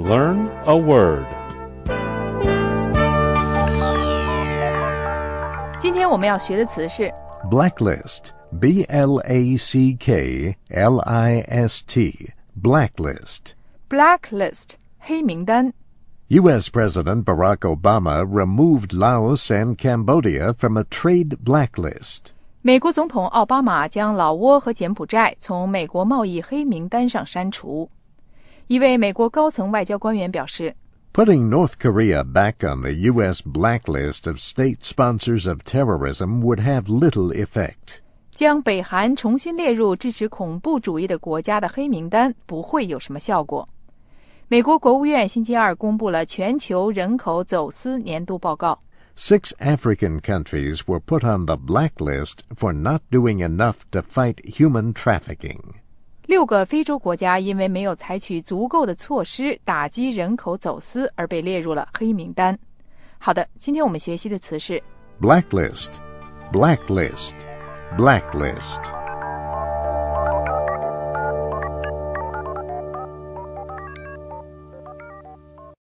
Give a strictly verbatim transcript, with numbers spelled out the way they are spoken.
Learn a word. 今天我们要学的词是 Blacklist, B L A C K L I S T, blacklist. blacklist 黑名单。 U S President Barack Obama removed Laos and Cambodia from a trade blacklist. 美国总统奥巴马将老挝和柬埔寨从美国贸易黑名单上删除。一位美国高层外交官员表示 Putting North Korea back on the U S blacklist of state sponsors of terrorism would have little effect. 将北韩重新列入支持恐怖主义的国家的黑名单不会有什么效果。美国国务院星期二公布了全球人口走私年度报告。 Six African countries were put on the blacklist for not doing enough to fight human trafficking. 六个非洲国家因为没有采取足够的措施打击人口走私而被列入了黑名单。好的，今天我们学习的词是 Blacklist, blacklist, blacklist.